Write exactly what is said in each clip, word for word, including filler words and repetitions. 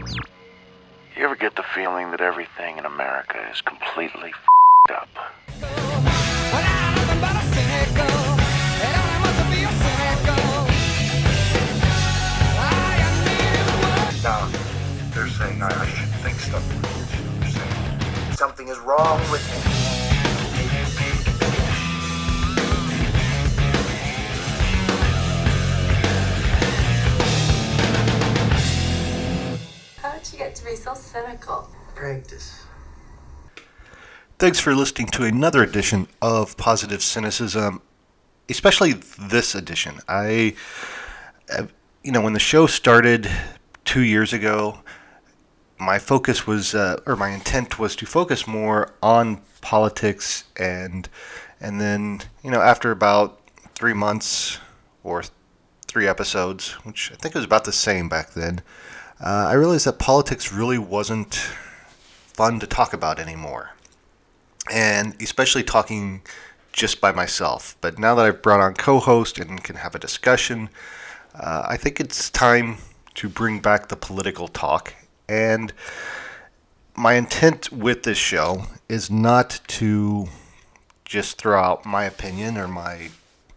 You ever get the feeling that everything in America is completely f***ed up? Now, they're saying I, I should think stuff. They're saying something is wrong with me. How'd you get to be so cynical? Practice. Thanks for listening to another edition of Positive Cynicism, especially this edition. I, you know, when the show started two years ago, my focus was, uh, or my intent was to focus more on politics, and and then, you know, after about three months or three episodes, which I think was about the same back then, uh, I realized that politics really wasn't fun to talk about anymore. And especially talking just by myself. But now that I've brought on co-host and can have a discussion, uh, I think it's time to bring back the political talk. And my intent with this show is not to just throw out my opinion or my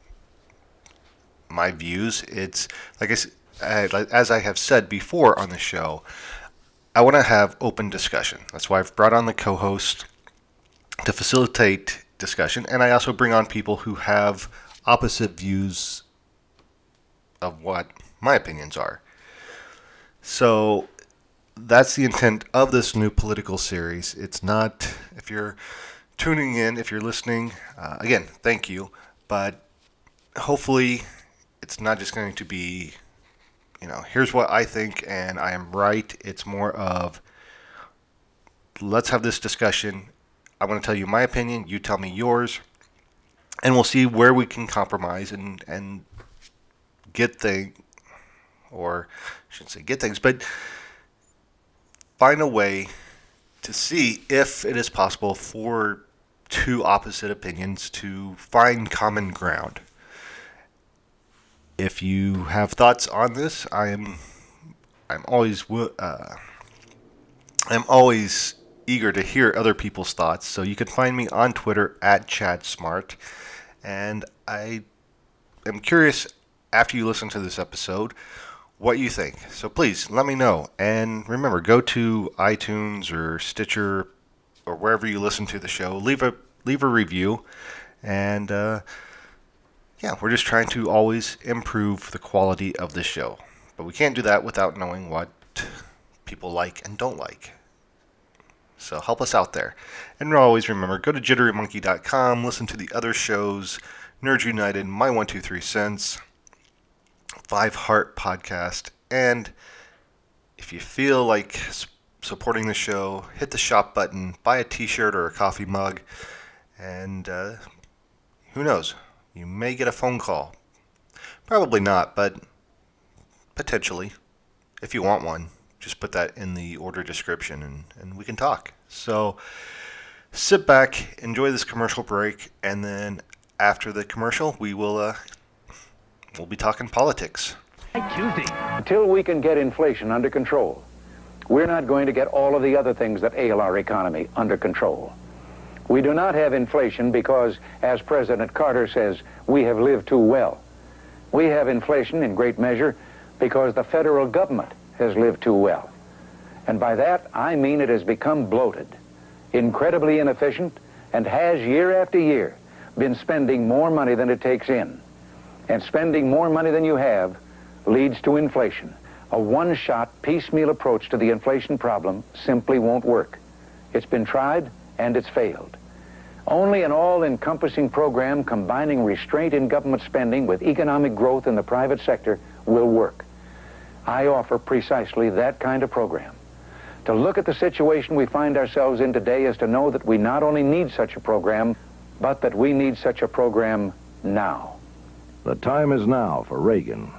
my views. It's like I said, as I have said before on the show, I want to have open discussion. That's why I've brought on the co-host to facilitate discussion, and I also bring on people who have opposite views of what my opinions are. So that's the intent of this new political series. It's not, if you're tuning in, if you're listening, uh, again, thank you, but hopefully it's not just going to be, you know, here's what I think and I am right. It's more of, let's have this discussion. I want to tell you my opinion, you tell me yours, and we'll see where we can compromise and, and get things, or I shouldn't say get things, but find a way to see if it is possible for two opposite opinions to find common ground. If you have thoughts on this, I am I'm always uh, I'm always eager to hear other people's thoughts. So you can find me on Twitter at Chad Smart, and I am curious after you listen to this episode what you think. So please let me know, and remember, go to iTunes or Stitcher or wherever you listen to the show. Leave a leave a review, and uh, yeah, we're just trying to always improve the quality of the show. But we can't do that without knowing what people like and don't like. So help us out there. And always remember, go to jittery monkey dot com, listen to the other shows, Nerds United, My one two three Cents, Five Heart Podcast, and if you feel like supporting the show, hit the shop button, buy a t-shirt or a coffee mug, and uh, who knows, you may get a phone call. Probably not, but potentially, if you want one. Just put that in the order description and, and we can talk. So sit back, enjoy this commercial break, and then after the commercial, we will uh, we'll be talking politics. Tuesday. Until we can get inflation under control, we're not going to get all of the other things that ail our economy under control. We do not have inflation because, as President Carter says, we have lived too well. We have inflation in great measure because the federal government has lived too well. And by that, I mean it has become bloated, incredibly inefficient, and has, year after year, been spending more money than it takes in. And spending more money than you have leads to inflation. A one-shot, piecemeal approach to the inflation problem simply won't work. It's been tried, and it's failed. Only an all-encompassing program combining restraint in government spending with economic growth in the private sector will work. I offer precisely that kind of program. To look at the situation we find ourselves in today is to know that we not only need such a program, but that we need such a program now. The time is now for Reagan.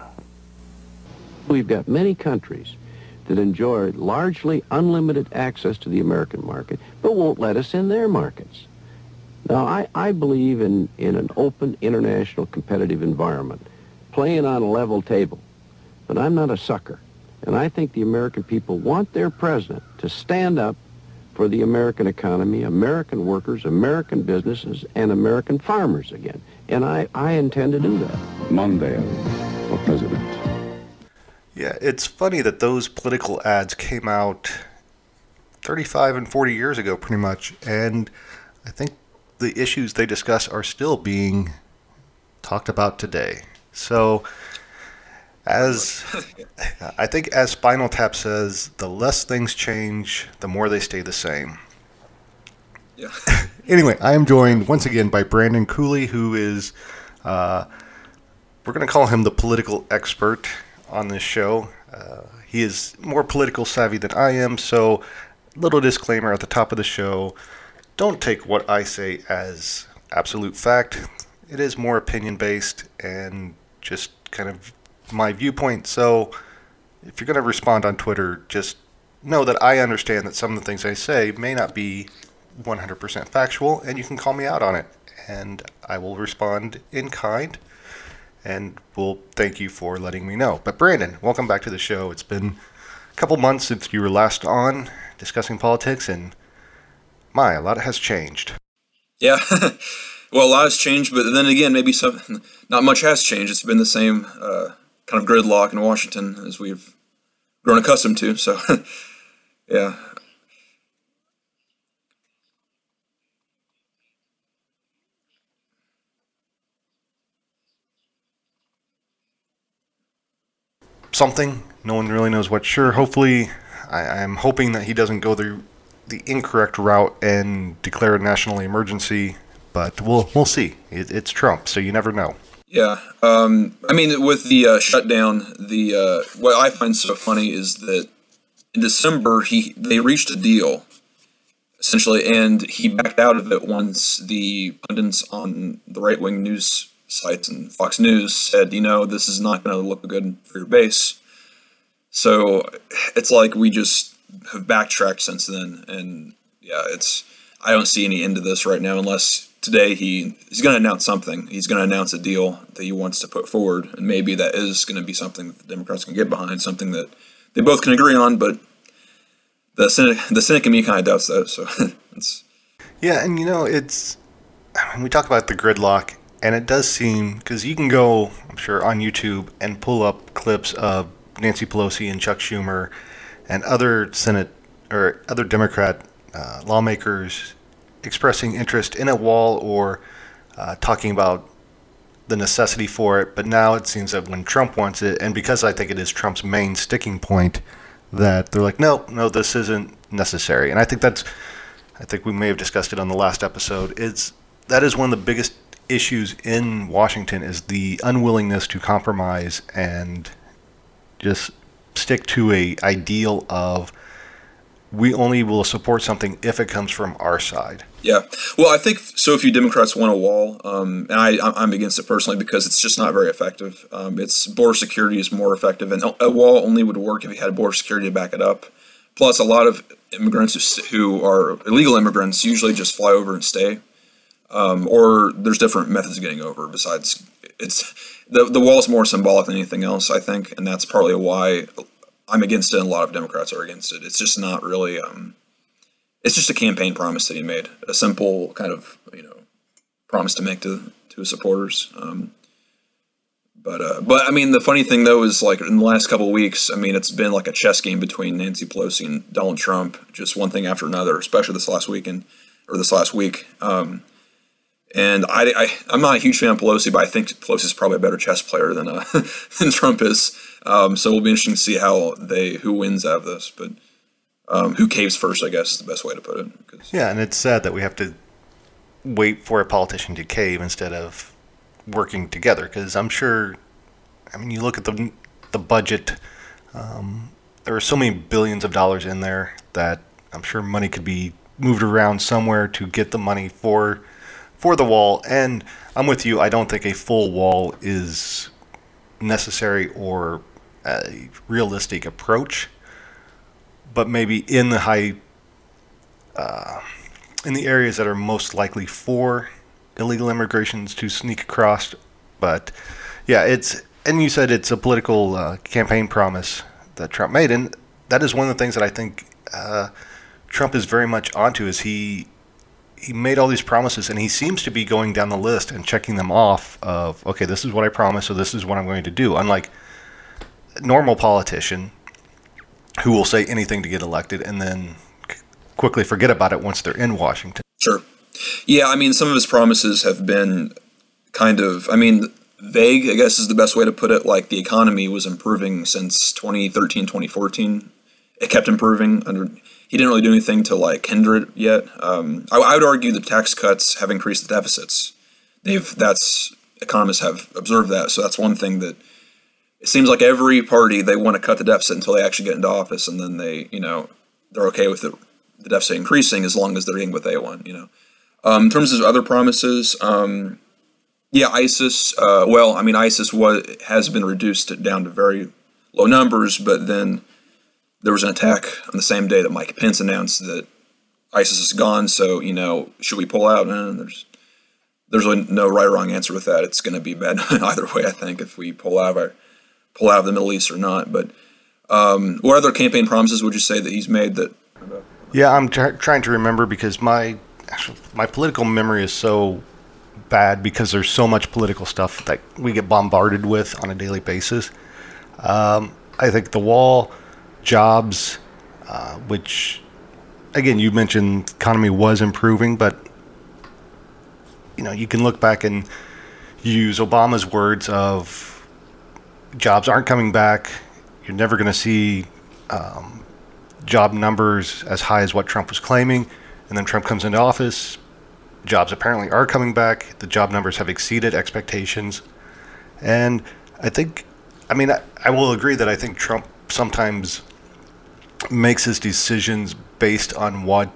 We've got many countries that enjoy largely unlimited access to the American market, but won't let us in their markets. Now, I, I believe in, in an open international competitive environment, playing on a level table. But I'm not a sucker. And I think the American people want their president to stand up for the American economy, American workers, American businesses, and American farmers again. And I, I intend to do that. Mondale for president. Yeah, it's funny that those political ads came out thirty-five and forty years ago, pretty much. And I think the issues they discuss are still being talked about today. So, as I think as Spinal Tap says, the less things change, the more they stay the same. Yeah. Anyway, I am joined once again by Brandon Cooley, who is, uh, we're going to call him the political expert on this show. Uh, he is more political savvy than I am, so little disclaimer at the top of the show. Don't take what I say as absolute fact. It is more opinion-based and just kind of my viewpoint. So if you're going to respond on Twitter, just know that I understand that some of the things I say may not be one hundred percent factual, and you can call me out on it. And I will respond in kind, and will thank you for letting me know. But Brandon, welcome back to the show. It's been a couple months since you were last on discussing politics, and my, a lot has changed. Yeah. Well, a lot has changed, but then again, maybe some, not much has changed. It's been the same uh, kind of gridlock in Washington as we've grown accustomed to. So, yeah. Something. No one really knows what. Sure, hopefully, I, I'm hoping that he doesn't go the, the incorrect route and declare a national emergency. But we'll we'll see. It, it's Trump, so you never know. Yeah, um, I mean, with the uh, shutdown, the uh, what I find so funny is that in December he they reached a deal, essentially, and he backed out of it once the pundits on the right wing news sites and Fox News said, you know, this is not going to look good for your base. So it's like we just have backtracked since then, and yeah, it's I don't see any end to this right now unless. Today he he's going to announce something. He's going to announce a deal that he wants to put forward, and maybe that is going to be something that the Democrats can get behind, something that they both can agree on. But the cynic, the cynic in me kind of doubts that. So it's yeah, and you know it's when we talk about the gridlock, and it does seem because you can go, I'm sure, on YouTube and pull up clips of Nancy Pelosi and Chuck Schumer and other Senate or other Democrat uh, lawmakers expressing interest in a wall or uh, talking about the necessity for it. But now it seems that when Trump wants it, and because I think it is Trump's main sticking point, that they're like, no, no, this isn't necessary. And I think that's, I think we may have discussed it on the last episode, is that is one of the biggest issues in Washington is the unwillingness to compromise and just stick to a ideal of we only will support something if it comes from our side. Yeah. Well, I think so few Democrats want a wall, um, and I, I'm against it personally because it's just not very effective. Um, it's border security is more effective, and a wall only would work if you had border security to back it up. Plus, a lot of immigrants who are illegal immigrants usually just fly over and stay, um, or there's different methods of getting over. Besides, it's the the wall is more symbolic than anything else, I think, and that's partly why I'm against it, and a lot of Democrats are against it. It's just not really, um, it's just a campaign promise that he made, a simple kind of, you know, promise to make to, to his supporters. Um, but, uh, but I mean, the funny thing though is like in the last couple of weeks, I mean, it's been like a chess game between Nancy Pelosi and Donald Trump, just one thing after another, especially this last weekend or this last week. Um, and I, I, I'm not a huge fan of Pelosi, but I think Pelosi is probably a better chess player than, uh, than Trump is. Um, so it'll be interesting to see how they who wins out of this, but um, who caves first, I guess, is the best way to put it. Cause, yeah, and it's sad that we have to wait for a politician to cave instead of working together. Because I'm sure, I mean, you look at the the budget. Um, there are so many billions of dollars in there that I'm sure money could be moved around somewhere to get the money for for the wall. And I'm with you. I don't think a full wall is necessary or a realistic approach, but maybe in the high uh, in the areas that are most likely for illegal immigrations to sneak across. But yeah, it's, and you said it's a political uh, campaign promise that Trump made, and that is one of the things that I think uh, Trump is very much onto. Is he he made all these promises, and he seems to be going down the list and checking them off of, okay, this is what I promised, so this is what I'm going to do. Unlike a normal politician who will say anything to get elected and then quickly forget about it once they're in Washington. Sure. Yeah, I mean, some of his promises have been kind of, I mean, vague, I guess is the best way to put it. Like, the economy was improving since twenty thirteen, twenty fourteen. It kept improving. Under He didn't really do anything to, like, hinder it yet. Um, I, I would argue the tax cuts have increased the deficits. They've, that's, economists have observed that, so that's one thing that it seems like every party, they want to cut the deficit until they actually get into office, and then they, you know, they're okay with it, the deficit increasing as long as they're getting what they want, you know. Um, in terms of other promises, um, yeah, ISIS, uh, well, I mean, ISIS was, has been reduced down to very low numbers, but then there was an attack on the same day that Mike Pence announced that ISIS is gone, so, you know, should we pull out? Eh, there's there's really no right or wrong answer with that. It's going to be bad either way, I think, if we pull out of our, pull out of the Middle East or not. But um, what other campaign promises would you say that he's made that? Yeah, I'm tr- trying to remember because my actually, my political memory is so bad because there's so much political stuff that we get bombarded with on a daily basis. Um, I think the wall, jobs, uh, which, again, you mentioned the economy was improving, but, you know, you can look back and use Obama's words of jobs aren't coming back. You're never going to see um, job numbers as high as what Trump was claiming. And then Trump comes into office. Jobs apparently are coming back. The job numbers have exceeded expectations. And I think, I mean, I, I will agree that I think Trump sometimes makes his decisions based on what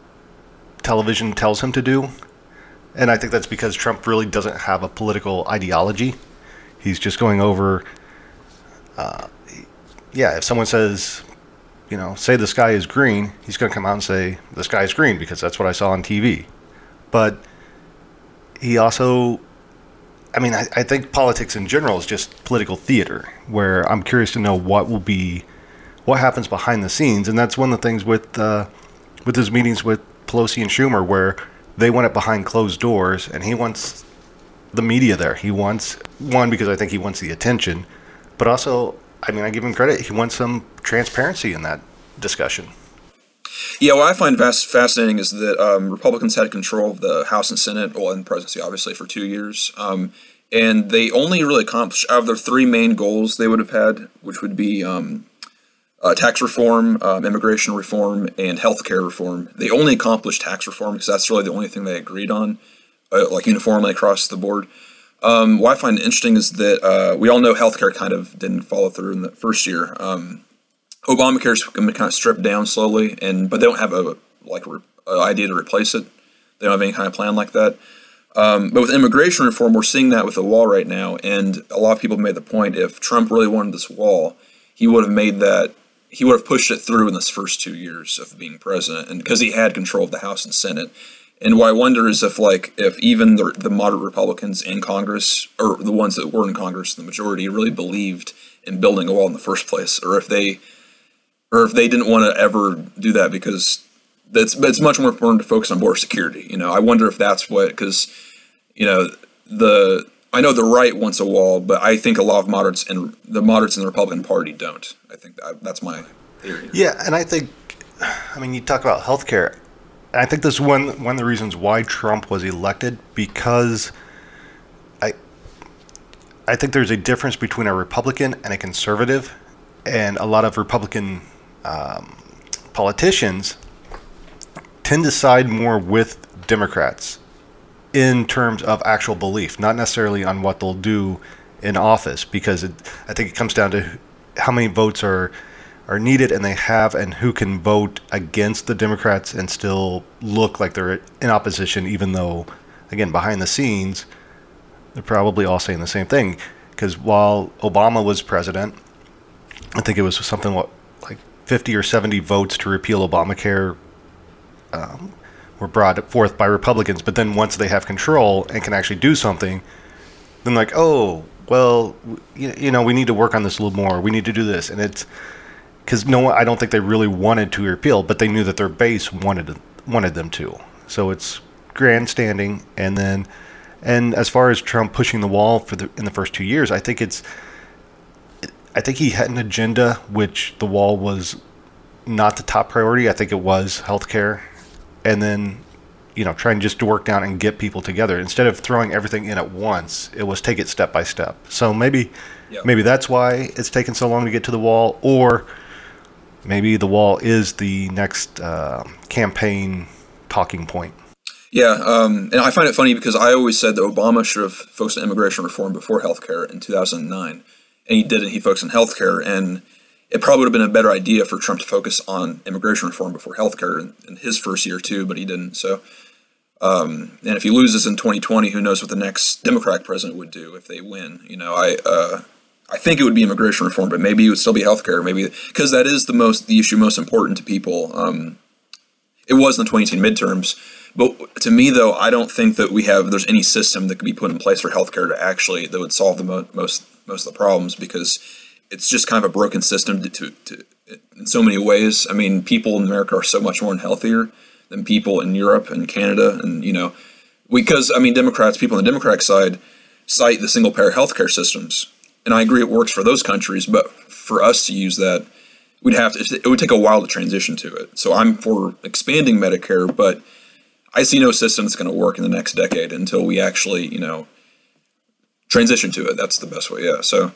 television tells him to do. And I think that's because Trump really doesn't have a political ideology. He's just going over, uh, yeah, if someone says, you know, say the sky is green, he's going to come out and say the sky is green because that's what I saw on T V. But he also, I mean, I, I think politics in general is just political theater, where I'm curious to know what will be, what happens behind the scenes. And that's one of the things with, uh, with his meetings with Pelosi and Schumer, where they want it behind closed doors, and he wants the media there. He wants, one, because I think he wants the attention, but also, I mean, I give him credit, he wants some transparency in that discussion. Yeah, what I find fast, fascinating is that um, Republicans had control of the House and Senate, well, and presidency, obviously, for two years. Um, and they only really accomplished, out of their three main goals they would have had, which would be um, uh, tax reform, um, immigration reform, and healthcare reform, they only accomplished tax reform because that's really the only thing they agreed on, uh, like uniformly across the board. Um, what I find interesting is that uh, we all know healthcare kind of didn't follow through in the first year. Um, Obamacare's been kind of stripped down slowly, and but they don't have a like re, a idea to replace it. They don't have any kind of plan like that. Um, but with immigration reform, we're seeing that with the wall right now, and a lot of people have made the point: if Trump really wanted this wall, he would have made that. He would have pushed it through in this first two years of being president, and because he had control of the House and Senate. And what I wonder is if, like, if even the, the moderate Republicans in Congress, or the ones that were in Congress, the majority, really believed in building a wall in the first place, or if they, or if they didn't want to ever do that because that's it's much more important to focus on border security. You know, I wonder if that's what, because, you know, the I know the right wants a wall, but I think a lot of moderates and the moderates in the Republican Party don't. I think that, that's my theory. Yeah, and I think, I mean, you talk about healthcare. I think this is one one of the reasons why Trump was elected, because I I think there's a difference between a Republican and a conservative, and a lot of Republican um, politicians tend to side more with Democrats in terms of actual belief, not necessarily on what they'll do in office, because it, I think it comes down to how many votes are are needed and they have, and who can vote against the Democrats and still look like they're in opposition, even though, again, behind the scenes, they're probably all saying the same thing. Because while Obama was president, I think it was something what like fifty or seventy votes to repeal Obamacare um, were brought forth by Republicans. But then once they have control and can actually do something, then like, oh, well, you, you know, we need to work on this a little more. We need to do this. And it's because no one, I don't think they really wanted to repeal, but they knew that their base wanted wanted them to. So it's grandstanding, and then, and as far as Trump pushing the wall for the in the first two years, I think it's, I think he had an agenda which the wall was not the top priority. I think it was healthcare, and then, you know, trying just to work down and get people together instead of throwing everything in at once. It was take it step by step. So maybe, yeah. maybe that's why it's taken so long to get to the wall, or maybe the wall is the next uh, campaign talking point. Yeah, um, and I find it funny because I always said that Obama should have focused on immigration reform before healthcare in two thousand nine, and he didn't. He focused on healthcare, and it probably would have been a better idea for Trump to focus on immigration reform before healthcare in, in his first year too, but he didn't. So, um, and if he loses in twenty twenty, who knows what the next Democratic president would do if they win? You know, I uh, I think it would be immigration reform, but maybe it would still be healthcare. Maybe because that is the most the issue most important to people. Um, it was in the twenty eighteen midterms. But to me, though, I don't think that we have there's any system that could be put in place for healthcare to actually that would solve the mo- most most of the problems, because it's just kind of a broken system to, to, to in so many ways. I mean, people in America are so much more unhealthier than people in Europe and Canada, and you know, because I mean, Democrats, people on the Democratic side cite the single payer healthcare systems, and I agree it works for those countries, but for us to use that, we'd have to. It would take a while to transition to it. So I'm for expanding Medicare, but I see no system that's going to work in the next decade until we actually, you know, transition to it. That's the best way. Yeah. So,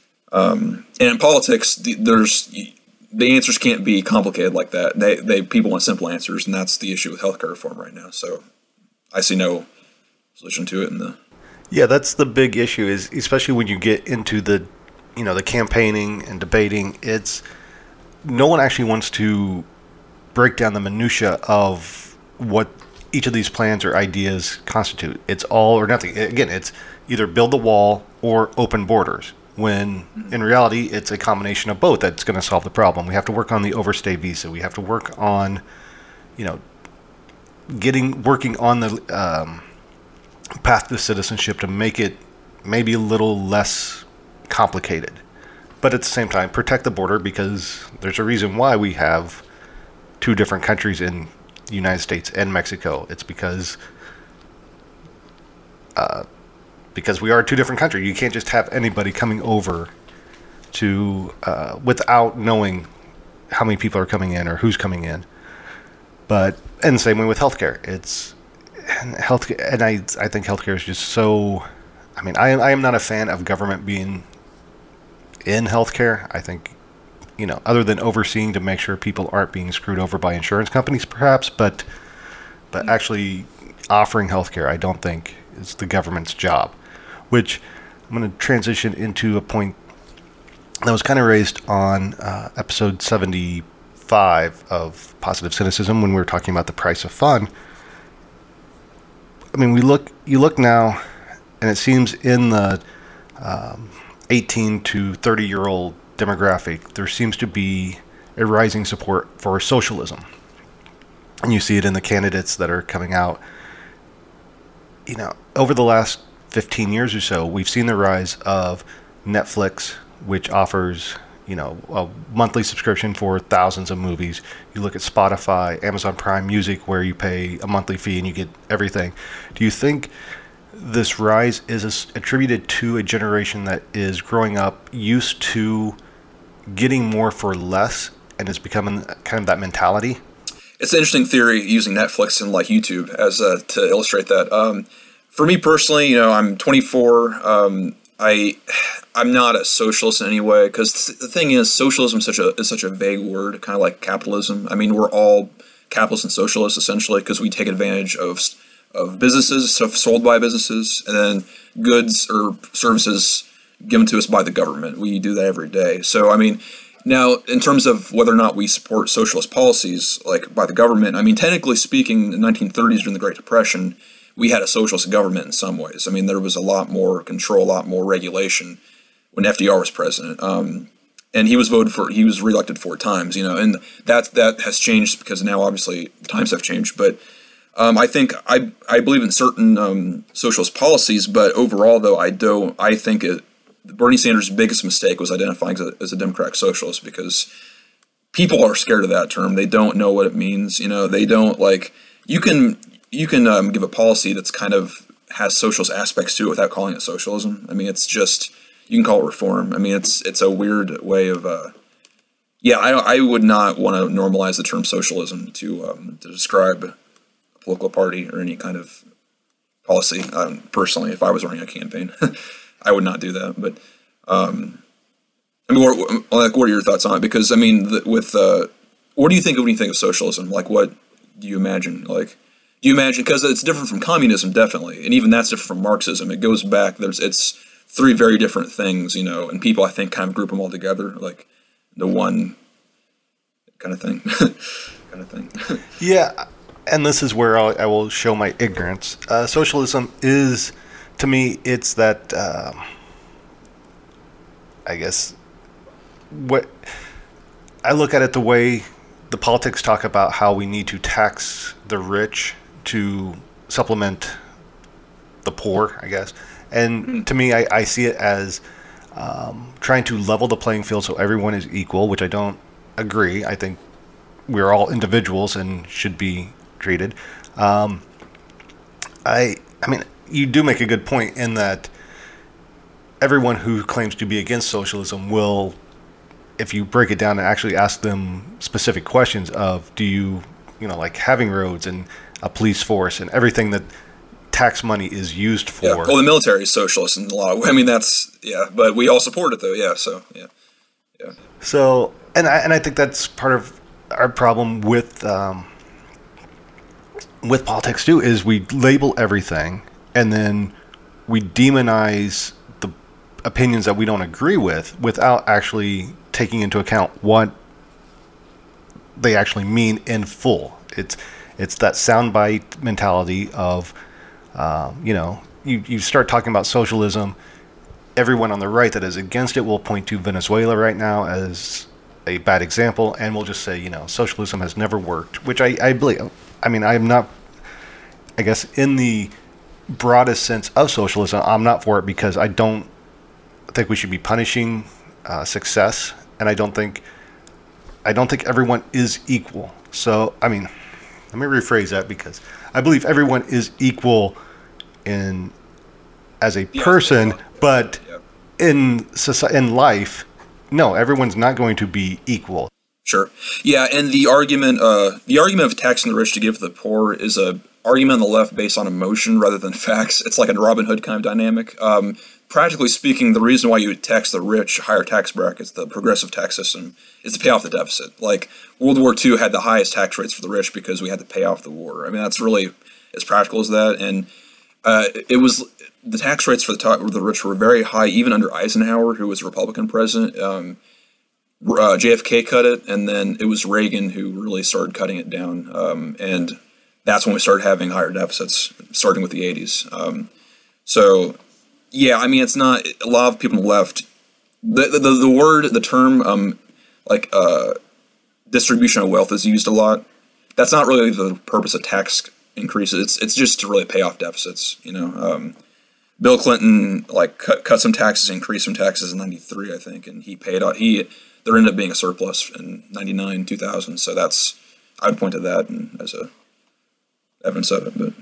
um, and in politics, the, there's the answers can't be complicated like that. They, they, people want simple answers, and that's the issue with healthcare reform right now. So, I see no solution to it in the. Yeah, that's the big issue. Is especially when you get into the, you know, the campaigning and debating. It's no one actually wants to break down the minutia of what each of these plans or ideas constitute. It's all or nothing. Again, it's either build the wall or open borders, when in reality it's a combination of both that's going to solve the problem. We have to work on the overstay visa. We have to work on, you know, getting working on the um, path to citizenship to make it maybe a little less complicated. But at the same time, protect the border, because there's a reason why we have two different countries in the United States and Mexico. It's because uh, because we are two different countries. You can't just have anybody coming over to uh, without knowing how many people are coming in or who's coming in. But and the same way with healthcare. It's and health and I I think healthcare is just so. I mean, I I am not a fan of government being in healthcare. I think, you know, other than overseeing to make sure people aren't being screwed over by insurance companies, perhaps, but but actually offering healthcare, I don't think is the government's job. Which I'm going to transition into a point that was kind of raised on uh, episode seventy-five of Positive Cynicism when we were talking about the price of fun. I mean, we look, you look now, and it seems in the um, eighteen to thirty year old demographic, there seems to be a rising support for socialism. And you see it in the candidates that are coming out. You know, over the last fifteen years or so, we've seen the rise of Netflix, which offers, you know, a monthly subscription for thousands of movies. You look at Spotify, Amazon Prime Music, where you pay a monthly fee and you get everything. Do you think this rise is attributed to a generation that is growing up used to getting more for less, and it's becoming kind of that mentality? It's an interesting theory using Netflix and like YouTube as uh, to illustrate that. Um, for me personally, you know, I'm twenty-four. Um, I I'm not a socialist in any way, because th- the thing is, socialism is such a is such a vague word, kind of like capitalism. I mean, we're all capitalists and socialists essentially, because we take advantage of of businesses, stuff sold by businesses, and then goods or services given to us by the government. We do that every day. So, I mean, now, in terms of whether or not we support socialist policies, like by the government, I mean, technically speaking, in the nineteen thirties during the Great Depression, we had a socialist government in some ways. I mean, there was a lot more control, a lot more regulation when F D R was president. Um, and he was voted for, he was reelected four times, you know, and that, that has changed because now obviously times have changed. But Um, I think I I believe in certain um, socialist policies, but overall, though, I don't. I think it, Bernie Sanders' biggest mistake was identifying as a, as a Democratic socialist, because people are scared of that term. They don't know what it means. You know, they don't like. You can you can um, give a policy that's kind of has socialist aspects to it without calling it socialism. I mean, it's just you can call it reform. I mean, it's it's a weird way of. Uh, yeah, I I would not want to normalize the term socialism to um, to describe a political party or any kind of policy. Um, personally, if I was running a campaign, I would not do that. But um, I mean, what, like, what are your thoughts on it? Because I mean, the, with uh, what do you think of when you think of socialism? Like, what do you imagine? Like, do you imagine because it's different from communism, definitely, and even that's different from Marxism. It goes back. There's it's three very different things, you know, and people I think kind of group them all together, like the one kind of thing, kind of thing. Yeah. And this is where I'll, I will show my ignorance. Uh, socialism is, to me, it's that, um, I guess, what I look at it the way the politics talk about how we need to tax the rich to supplement the poor, I guess. And mm-hmm. to me, I, I see it as um, trying to level the playing field so everyone is equal, which I don't agree. I think we're all individuals and should be treated. Um, I I mean, you do make a good point in that everyone who claims to be against socialism will, if you break it down and actually ask them specific questions of, do you, you know, like having roads and a police force and everything that tax money is used for. Yeah. Well, the military is socialist in a lot of, I mean, that's, yeah, but we all support it though. Yeah. So, yeah. Yeah. So, and I, and I think that's part of our problem with, um, with politics too, is we label everything and then we demonize the opinions that we don't agree with without actually taking into account what they actually mean in full. It's it's that soundbite mentality of, um, you know, you, you start talking about socialism, everyone on the right that is against it will point to Venezuela right now as a bad example, and we'll just say, you know, socialism has never worked, which I, I believe. I mean, I'm not, I guess, in the broadest sense of socialism, I'm not for it because I don't think we should be punishing uh, success, and I don't think, I don't think everyone is equal. So, I mean, let me rephrase that because I believe everyone is equal in as a person, yeah, but yeah. in society, in life, no, everyone's not going to be equal. Sure. Yeah, and the argument, uh, the argument of taxing the rich to give to the poor is a argument on the left based on emotion rather than facts. It's like a Robin Hood kind of dynamic. Um, practically speaking, the reason why you would tax the rich, higher tax brackets, the progressive tax system, is to pay off the deficit. Like World War Two had the highest tax rates for the rich because we had to pay off the war. I mean, that's really as practical as that. And uh, it was the tax rates for the, top, the rich were very high, even under Eisenhower, who was a Republican president. Um, uh, J F K cut it, and then it was Reagan who really started cutting it down. Um, and that's when we started having higher deficits, starting with the eighties. Um, so, yeah, I mean, it's not, a lot of people on the left, the, the, the word, the term, um, like, uh, distribution of wealth is used a lot. That's not really the purpose of tax increases. It's it's just to really pay off deficits, you know. Um, Bill Clinton, like, cut, cut some taxes, increased some taxes in ninety-three, I think, and he paid out, he, there ended up being a surplus in ninety-nine, two thousand, so that's, I would point to that and as a evidence of it, but.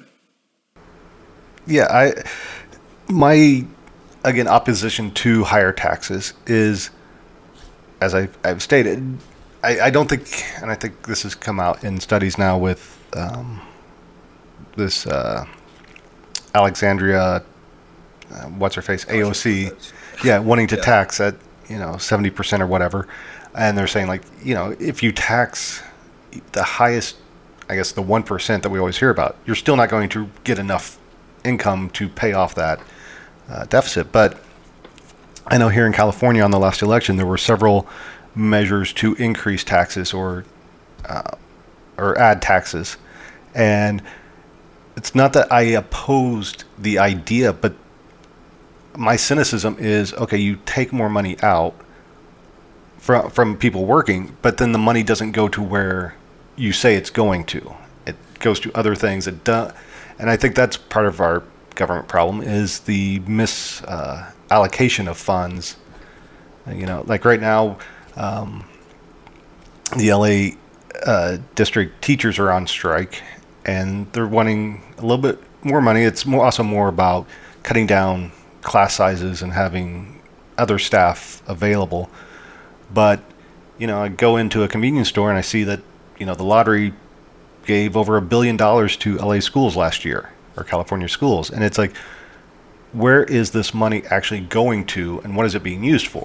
Yeah, I, my, again, opposition to higher taxes is, as I, I've stated, I, I don't think, and I think this has come out in studies now with um, this uh, Alexandria, uh, what's her face, A O C, yeah, wanting to yeah. tax at, you know, seventy percent or whatever. And they're saying, like, you know, if you tax the highest, I guess the one percent that we always hear about, you're still not going to get enough income to pay off that uh, deficit. But I know here in California on the last election, there were several measures to increase taxes or uh, or add taxes, and it's not that I opposed the idea, but my cynicism is, okay, you take more money out from from people working, but then the money doesn't go to where you say it's going to. It goes to other things. It do, and I think that's part of our government problem is the mis uh, allocation of funds. You know, like right now. Um, the L A uh, district teachers are on strike, and they're wanting a little bit more money. It's more, also more about cutting down class sizes and having other staff available. But, you know, I go into a convenience store and I see that, you know, the lottery gave over a billion dollars to L A schools last year, or California schools. And it's like, where is this money actually going to, and what is it being used for?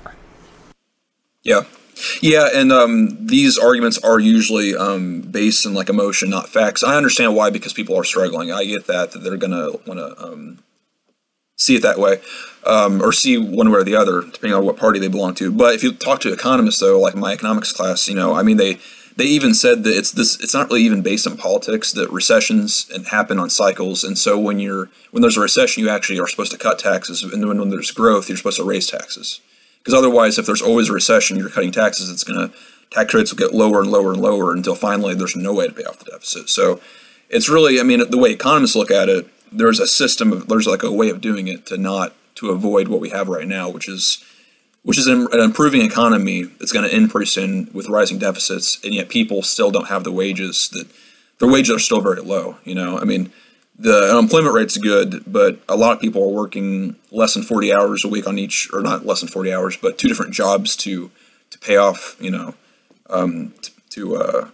Yeah. Yeah, and um, these arguments are usually um, based in like emotion, not facts. I understand why, because people are struggling. I get that, that they're going to want to um, see it that way, um, or see one way or the other, depending on what party they belong to. But if you talk to economists, though, like my economics class, you know, I mean, they they even said that it's this. It's not really even based on politics. That recessions and happen on cycles, and so when you're when there's a recession, you actually are supposed to cut taxes, and when, when there's growth, you're supposed to raise taxes. Because otherwise, if there's always a recession, you're cutting taxes, it's going to, tax rates will get lower and lower and lower until finally there's no way to pay off the deficit. So it's really, I mean, the way economists look at it, there's a system, of, there's like a way of doing it to not, to avoid what we have right now, which is, which is an, an improving economy that's going to increase in with rising deficits, and yet people still don't have the wages that, their wages are still very low, you know, I mean, the unemployment rate's good, but a lot of people are working less than forty hours a week on each, or not less than forty hours, but two different jobs to to pay off, you know, um, to, to, uh,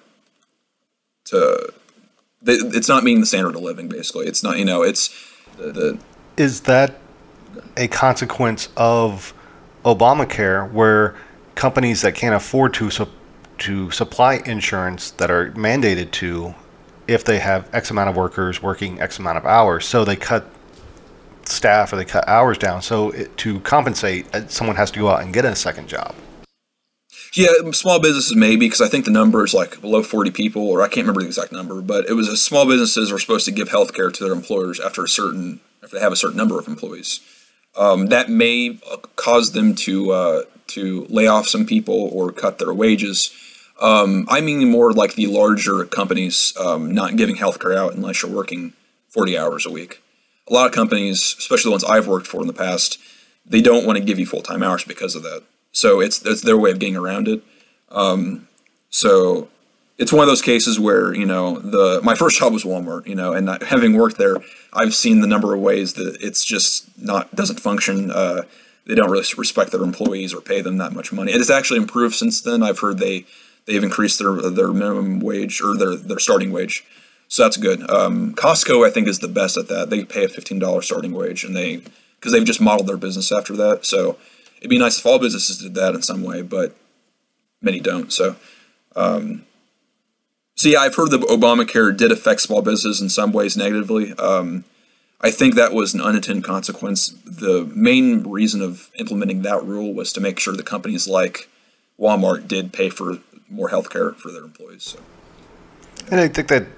to they, it's not meeting the standard of living, basically. It's not, you know, it's the... the Is that a consequence of Obamacare, where companies that can't afford to su- to supply insurance that are mandated to, if they have X amount of workers working X amount of hours, so they cut staff or they cut hours down. So it, to compensate, someone has to go out and get a second job. Yeah, small businesses maybe, because I think the number is like below forty people, or I can't remember the exact number, but it was a, small businesses are supposed to give health care to their employers after a certain, if they have a certain number of employees. Um, that may cause them to uh, to lay off some people or cut their wages. Um, I mean more like the larger companies um, not giving healthcare out unless you're working forty hours a week. A lot of companies, especially the ones I've worked for in the past, they don't want to give you full-time hours because of that. So it's it's their way of getting around it. Um, so it's one of those cases where, you know, the my first job was Walmart, you know, and having worked there, I've seen the number of ways that it's just not doesn't function. Uh, they don't really respect their employees or pay them that much money. It has actually improved since then. I've heard they They've increased their their minimum wage, or their, their starting wage, so that's good. Um, Costco, I think, is the best at that. They pay a fifteen dollars starting wage, and they because they've just modeled their business after that. So it'd be nice if all businesses did that in some way, but many don't. So, um, so yeah, I've heard that Obamacare did affect small businesses in some ways negatively. Um, I think that was an unintended consequence. The main reason of implementing that rule was to make sure the companies like Walmart did pay for more health care for their employees. So. And I think that,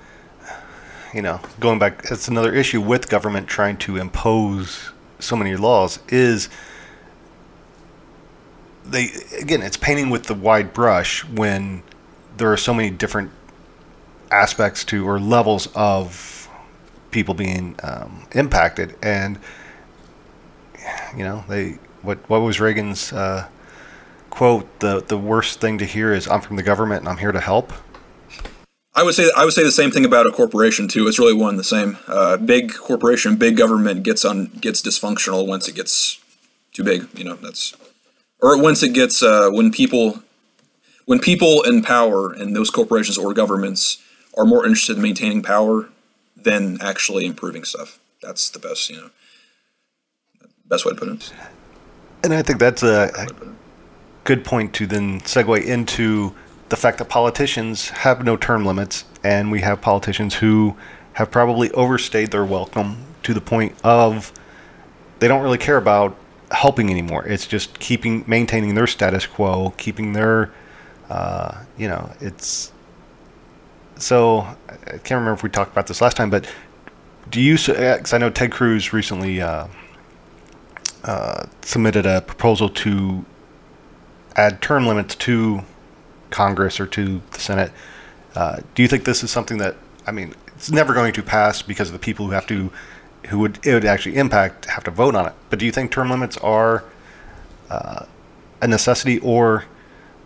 you know, going back, it's another issue with government trying to impose so many laws is they, again, it's painting with the wide brush when there are so many different aspects to, or levels of people being um, impacted. And, you know, they, what, what was Reagan's, uh, quote, the the worst thing to hear is, "I'm from the government and I'm here to help"? I would say I would say the same thing about a corporation too. It's really one and the same. Uh, big corporation, big government gets on gets dysfunctional once it gets too big. You know, that's or once it gets uh, when people when people in power and those corporations or governments are more interested in maintaining power than actually improving stuff. That's the best, you know, best way to put it. And I think that's a, a good point to then segue into the fact that politicians have no term limits, and we have politicians who have probably overstayed their welcome to the point of they don't really care about helping anymore. It's just keeping, maintaining their status quo, keeping their, uh, you know, it's, so I can't remember if we talked about this last time, but do you, because I know Ted Cruz recently uh, uh, submitted a proposal to add term limits to Congress or to the Senate. Uh, do you think this is something that, I mean, it's never going to pass because of the people who have to, who would it would actually impact, have to vote on it. But do you think term limits are uh, a necessity, or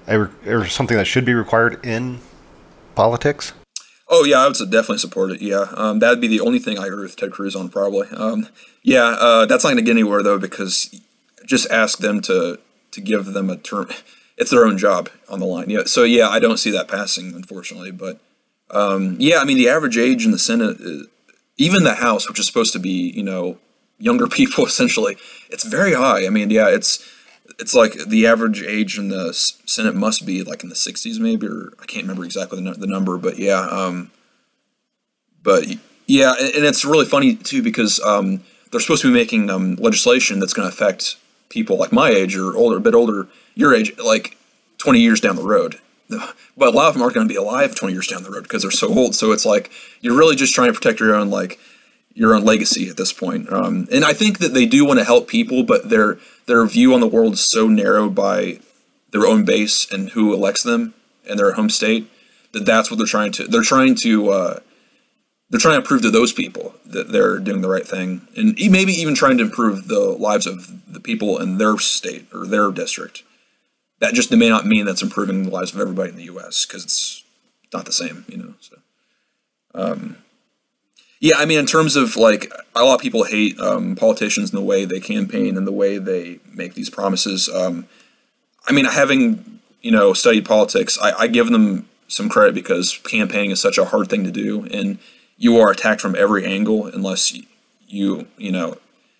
a, or something that should be required in politics? Oh yeah, I would definitely support it. Yeah, um, that'd be the only thing I agree with Ted Cruz on, probably. Um, yeah, uh, that's not going to get anywhere though, because just ask them to to give them a term. It's their own job on the line. Yeah, so yeah, I don't see that passing, unfortunately. But um, yeah, I mean, the average age in the Senate, is, even the House, which is supposed to be, you know, younger people essentially, it's very high. I mean, yeah, it's it's like the average age in the Senate must be like in the sixties, maybe, or I can't remember exactly the, the number, but yeah, um, but yeah, and, and it's really funny too because um, they're supposed to be making um, legislation that's going to affect people like my age or older, a bit older, your age, like twenty years down the road. But a lot of them aren't going to be alive twenty years down the road because they're so old. So it's like you're really just trying to protect your own like your own legacy at this point. Um, and I think that they do want to help people, but their their view on the world is so narrowed by their own base and who elects them and their home state that that's what they're trying to. They're trying to uh, they're trying to prove to those people that they're doing the right thing, and maybe even trying to improve the lives of the people in their state or their district. That just may not mean that's improving the lives of everybody in the U S because it's not the same, you know. So, um, yeah, I mean, in terms of like, a lot of people hate um, politicians in the way they campaign and the way they make these promises. Um, I mean, having you know studied politics, I, I give them some credit because campaigning is such a hard thing to do, and you are attacked from every angle unless you you, you know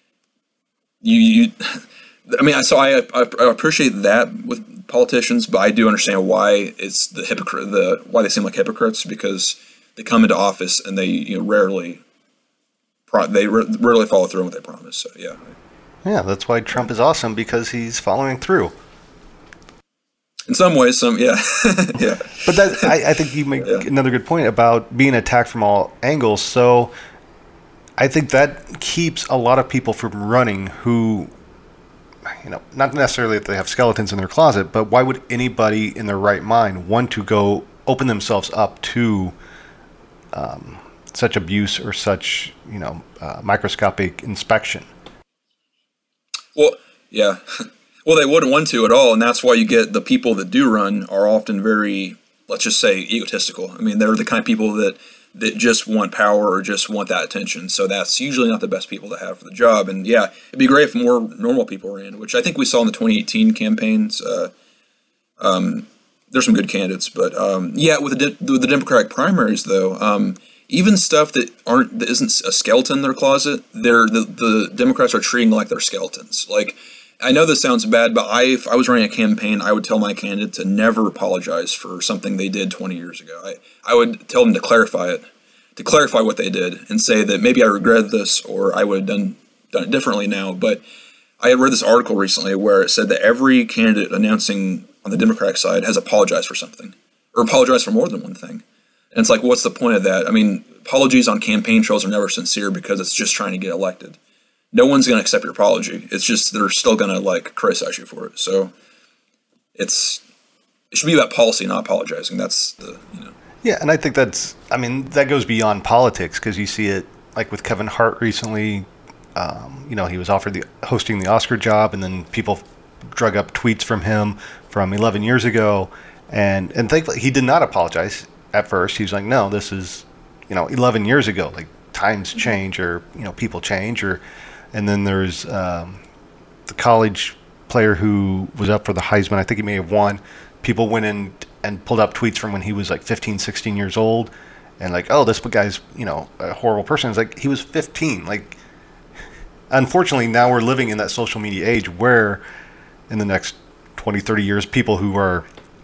you you. I mean, so I, I I appreciate that with politicians, but I do understand why it's the hypocrite, the why they seem like hypocrites, because they come into office and they you know rarely, pro, they rarely follow through on what they promise. So yeah, yeah, that's why Trump is awesome, because he's following through. In some ways, some yeah, yeah. But that I, I think you make yeah. another good point about being attacked from all angles. So I think that keeps a lot of people from running who. You know, not necessarily that they have skeletons in their closet, but why would anybody in their right mind want to go open themselves up to um, such abuse or such, you know, uh, microscopic inspection? Well, yeah. Well, they wouldn't want to at all, and that's why you get the people that do run are often very, let's just say, egotistical. I mean, they're the kind of people that that just want power or just want that attention. So that's usually not the best people to have for the job. And yeah, it'd be great if more normal people ran, which I think we saw in the twenty eighteen campaigns. Uh, um, there's some good candidates, but um, yeah, with the, de- with the Democratic primaries though, um, even stuff that aren't that isn't a skeleton in their closet, they're the, the Democrats are treating like they're skeletons. Like, I know this sounds bad, but I, if I was running a campaign, I would tell my candidate to never apologize for something they did twenty years ago. I, I would tell them to clarify it, to clarify what they did, and say that maybe I regret this or I would have done, done it differently now. But I read this article recently where it said that every candidate announcing on the Democratic side has apologized for something, or apologized for more than one thing. And it's like, what's the point of that? I mean, apologies on campaign trails are never sincere because it's just trying to get elected. No one's going to accept your apology. It's just they're still going to like criticize you for it. So it's it should be about policy, not apologizing. That's the you know. Yeah, and I think that's. I mean, that goes beyond politics because you see it like with Kevin Hart recently. Um, you know, he was offered the hosting the Oscar job, and then people drug up tweets from him from eleven years ago, and and thankfully he did not apologize at first. He was like, "No, this is you know eleven years ago. Like times change, or you know people change, or." And then there's um, the college player who was up for the Heisman. I think he may have won. People went in and pulled up tweets from when he was like fifteen, sixteen years old. And like, oh, this guy's, you know, a horrible person. It's like, he was fifteen. Like, unfortunately, now we're living in that social media age where in the next twenty, thirty years, people who are,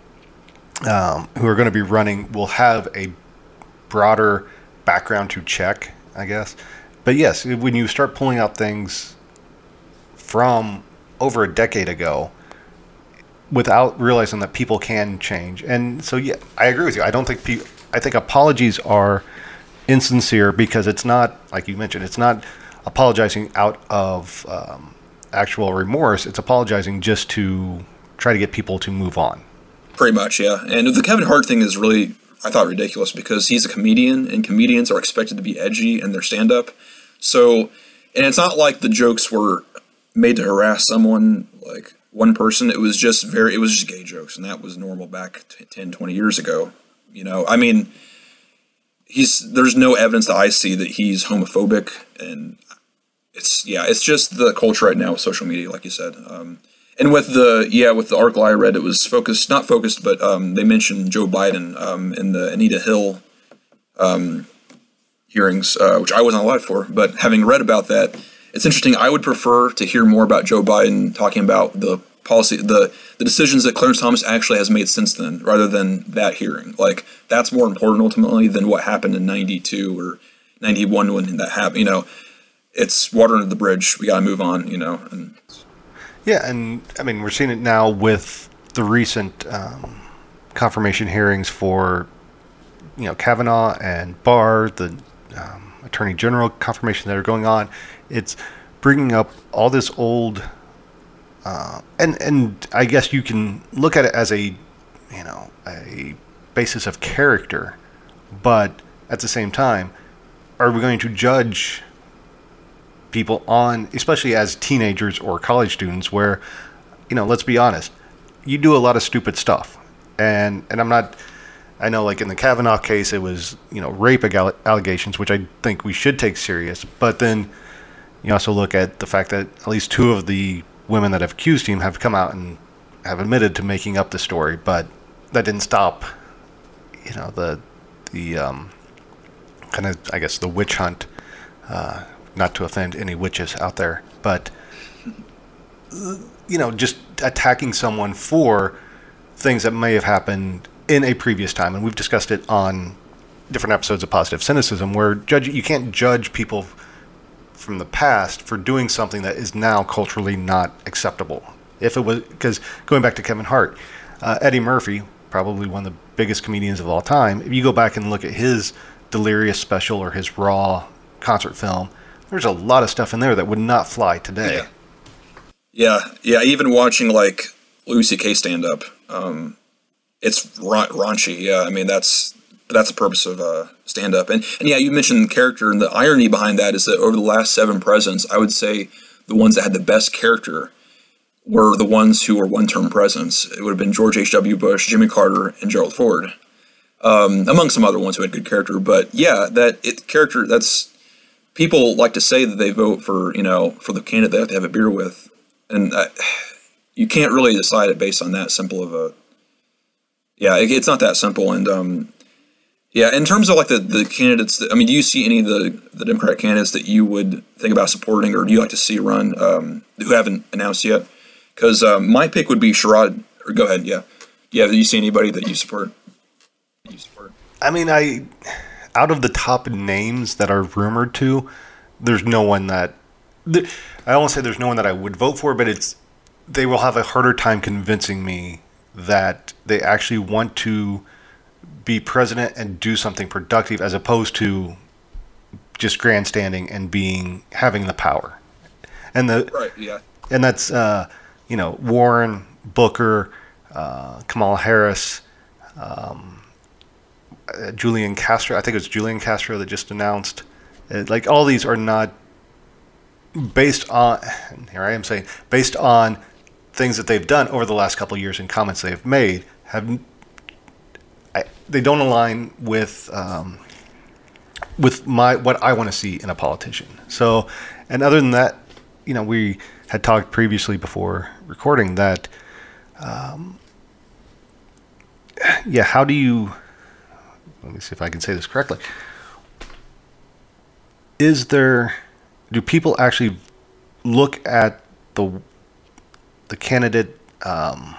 um, who are going to be running will have a broader background to check, I guess. But yes, when you start pulling out things from over a decade ago without realizing that people can change. And so, yeah, I agree with you. I don't think people, I think apologies are insincere because it's not, like you mentioned, it's not apologizing out of um, actual remorse. It's apologizing just to try to get people to move on. Pretty much, yeah. And the Kevin Hart thing is really, I thought, ridiculous because he's a comedian and comedians are expected to be edgy in their stand-up. So, and it's not like the jokes were made to harass someone, like, one person. It was just very, it was just gay jokes, and that was normal back ten, twenty years ago. You know, I mean, he's there's no evidence that I see that he's homophobic, and it's yeah, it's just the culture right now with social media, like you said. Um, and with the yeah, with the article I read, it was focused, not focused, but um, they mentioned Joe Biden um, in the Anita Hill um, hearings, uh, which I wasn't alive for. But having read about that, it's interesting. I would prefer to hear more about Joe Biden talking about the policy, the the decisions that Clarence Thomas actually has made since then, rather than that hearing. Like, that's more important ultimately than what happened in ninety-two or ninety-one when that happened. You know, it's water under the bridge. We got to move on. You know. And yeah, and I mean, we're seeing it now with the recent um, confirmation hearings for, you know, Kavanaugh and Barr, the um, Attorney General confirmation that are going on. It's bringing up all this old, uh, and and I guess you can look at it as a, you know, a basis of character, but at the same time, are we going to judge people on, especially as teenagers or college students, where, you know, let's be honest, you do a lot of stupid stuff, and and I'm not. I know, like in the Kavanaugh case, it was, you know, rape allegations, which I think we should take serious. But then you also look at the fact that at least two of the women that have accused him have come out and have admitted to making up the story. But that didn't stop, you know, the the um, kind of, I guess, the witch hunt. Uh, not to offend any witches out there, but you know, just attacking someone for things that may have happened in a previous time. And we've discussed it on different episodes of Positive Cynicism, where judge you can't judge people from the past for doing something that is now culturally not acceptable. If it was, because going back to Kevin Hart, uh, Eddie Murphy, probably one of the biggest comedians of all time, if you go back and look at his Delirious special or his Raw concert film, there's a lot of stuff in there that would not fly today. Yeah, yeah, yeah. Even watching like Louis C K stand up, um, it's ra- raunchy. Yeah, I mean that's that's the purpose of uh, stand up. And and yeah, you mentioned character, and the irony behind that is that over the last seven presidents, I would say the ones that had the best character were the ones who were one-term presidents. It would have been George H W. Bush, Jimmy Carter, and Gerald Ford, um, among some other ones who had good character. But yeah, that it character that's. People like to say that they vote for, you know, for the candidate they have to have a beer with, and uh, you can't really decide it based on that simple of a. Yeah, it, it's not that simple, and um, yeah, in terms of like the, the candidates, that, I mean, do you see any of the the Democratic candidates that you would think about supporting, or do you like to see run um, who haven't announced yet? Because um, my pick would be Sherrod. Or go ahead, yeah, yeah. Do you see anybody that you support? That you support? I mean, I. Out of the top names that are rumored to, there's no one that I won't say there's no one that I would vote for, but it's they will have a harder time convincing me that they actually want to be president and do something productive, as opposed to just grandstanding and being having the power. And the right, yeah, and that's uh, you know, Warren, Booker, uh, Kamala Harris. Um, Uh, Julian Castro, I think it was Julian Castro that just announced, uh, like all these are not based on, here I am saying, based on things that they've done over the last couple of years and comments they've made, have I, they don't align with um, with my what I want to see in a politician. So, and other than that, you know, we had talked previously before recording that, um, yeah, how do you, let me see if I can say this correctly. Is there, do people actually look at the the candidate, um,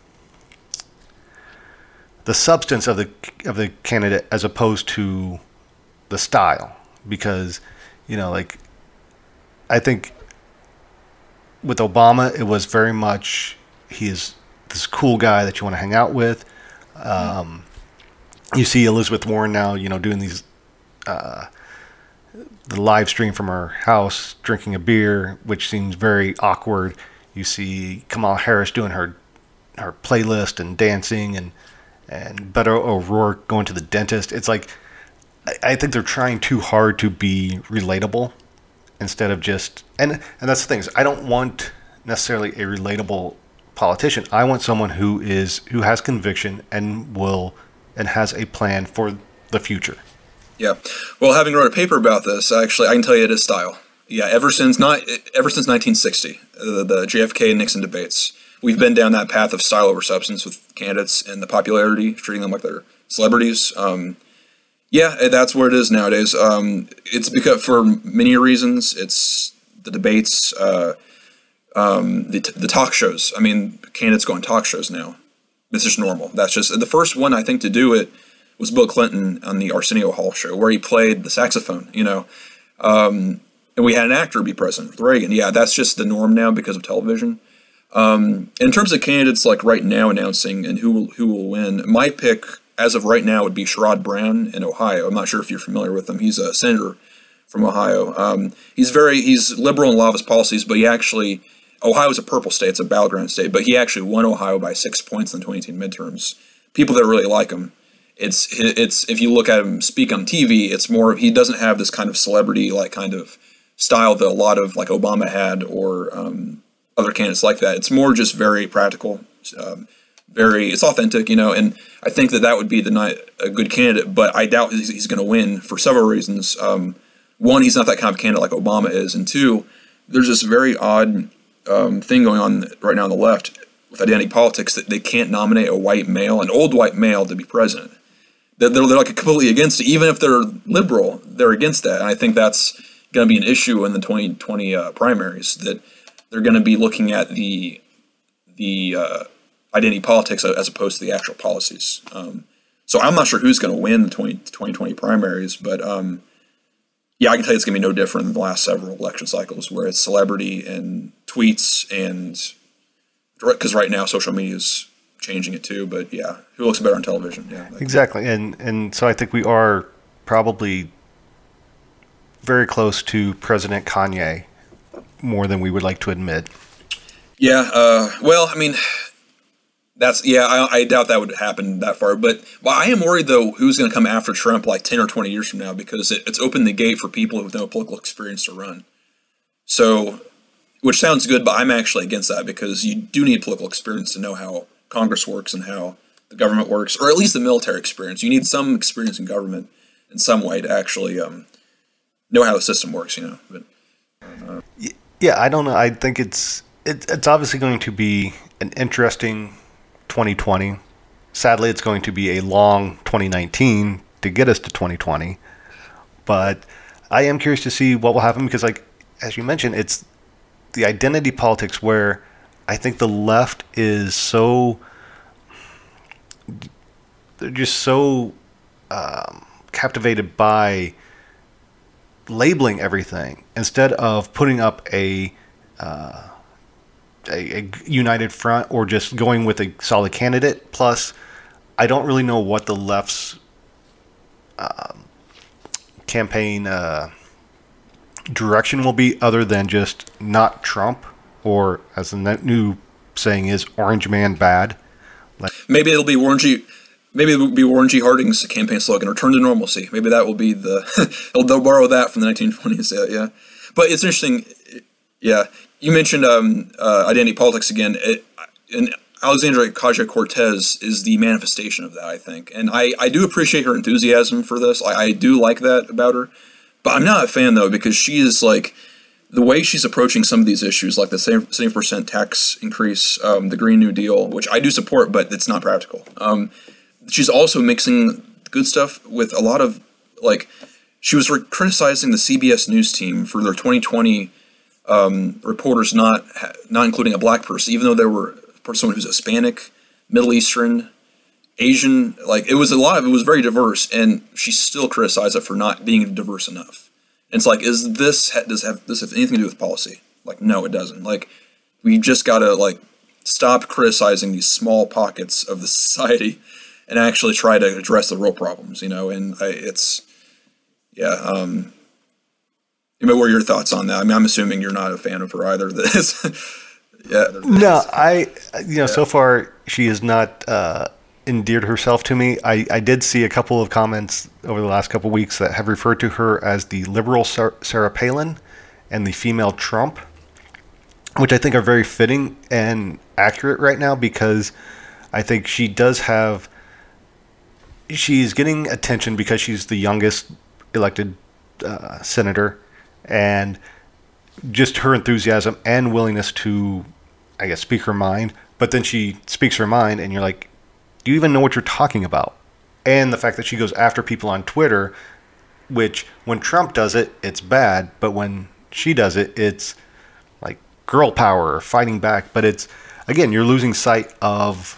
the substance of the of the candidate as opposed to the style? Because, you know, like, I think with Obama, it was very much, he is this cool guy that you want to hang out with. Um, you see Elizabeth Warren now, you know, doing these, uh, the live stream from her house, drinking a beer, which seems very awkward. You see Kamala Harris doing her her playlist and dancing, and and Beto O'Rourke going to the dentist. It's like, I, I think they're trying too hard to be relatable instead of just, and and that's the thing, is I don't want necessarily a relatable politician. I want someone who is who has conviction and will and has a plan for the future. Yeah. Well, having wrote a paper about this, actually, I can tell you it is style. Yeah, ever since not ever since nineteen sixty, the, the J F K and Nixon debates, we've been down that path of style over substance with candidates and the popularity, treating them like they're celebrities. Um, yeah, that's where it is nowadays. Um, it's because for many reasons. It's the debates, uh, um, the the talk shows. I mean, candidates go on talk shows now. It's just normal. That's just the first one I think to do it was Bill Clinton on the Arsenio Hall show, where he played the saxophone. You know. Um, And we had an actor be president with Reagan. Yeah, that's just the norm now because of television. Um, in terms of candidates like right now announcing and who will, who will win, my pick as of right now would be Sherrod Brown in Ohio. I'm not sure if you're familiar with him. He's a senator from Ohio. Um, he's very he's liberal in a lot of his policies, but he actually Ohio is a purple state. It's a battleground state, but he actually won Ohio by six points in the twenty eighteen midterms. People that really like him. It's it's if you look at him speak on T V, it's more he doesn't have this kind of celebrity like kind of style that a lot of like Obama had or um, other candidates like that. It's more just very practical, um, very it's authentic, you know. And I think that that would be the night a good candidate. But I doubt he's, he's going to win for several reasons. Um, one, he's not that kind of candidate like Obama is, and two, there's this very odd um, thing going on right now on the left with identity politics that they can't nominate a white male, an old white male, to be president. They're, they're, they're like completely against it, even if they're liberal. They're against that, and I think that's going to be an issue in the twenty twenty uh, primaries, that they're going to be looking at the the uh, identity politics as opposed to the actual policies. Um, so I'm not sure who's going to win the twenty twenty primaries, but um, yeah, I can tell you it's going to be no different than the last several election cycles, where it's celebrity and tweets, and because right now social media is changing it too. But yeah, who looks better on television? Yeah, like, exactly, and and so I think we are probably very close to President Kanye, more than we would like to admit. Yeah, uh, well, I mean, that's, yeah, I, I doubt that would happen that far. But well, I am worried, though, who's going to come after Trump like ten or twenty years from now, because it, it's opened the gate for people with no political experience to run. So, which sounds good, but I'm actually against that, because you do need political experience to know how Congress works and how the government works, or at least the military experience. You need some experience in government in some way to actually um, know how the system works, you know. But, uh, yeah, I don't know. I think it's it, it's obviously going to be an interesting twenty twenty. Sadly, it's going to be a long twenty nineteen to get us to twenty twenty. But I am curious to see what will happen, because, like as you mentioned, it's the identity politics where I think the left is so they're just so um, captivated by labeling everything instead of putting up a, uh, a a united front, or just going with a solid candidate. Plus, I don't really know what the left's um, campaign uh, direction will be, other than just not Trump, or as the new saying is, Orange Man bad. Like, maybe it'll be Warren G. Maybe it will be Warren G. Harding's campaign slogan, "Return to normalcy." Maybe that will be the. they'll, they'll borrow that from the nineteen twenties. Yeah, yeah. But it's interesting. Yeah, you mentioned um, uh, identity politics again, it, and Alexandria Ocasio-Cortez is the manifestation of that, I think. And I, I do appreciate her enthusiasm for this. I, I do like that about her. But I'm not a fan, though, because she is like, the way she's approaching some of these issues, like the seventy percent tax increase, um, the Green New Deal, which I do support, but it's not practical. Um, she's also mixing good stuff with a lot of, like, she was re- criticizing the C B S News team for their twenty twenty um, reporters not not including a black person, even though there were someone who's Hispanic, Middle Eastern, Asian. Like, it was a lot of, it was very diverse, and she still criticized it for not being diverse enough. And it's like, is this, does have this have anything to do with policy? Like, no, it doesn't. Like, we just gotta, like, stop criticizing these small pockets of the society and actually try to address the real problems, you know. And I, it's, yeah. Um, I mean, what are your thoughts on that? I mean, I'm assuming you're not a fan of her either. This, yeah. No, I, you know, yeah. So far she has not uh, endeared herself to me. I, I did see a couple of comments over the last couple of weeks that have referred to her as the liberal Sarah Palin and the female Trump. which I think are very fitting and accurate right now, because I think she does have, she's getting attention because she's the youngest elected uh, senator, and just her enthusiasm and willingness to, I guess, speak her mind. But then she speaks her mind and you're like, do you even know what you're talking about? And the fact that she goes after people on Twitter, which when Trump does it, it's bad, but when she does it, it's like girl power or fighting back. But it's, again, you're losing sight of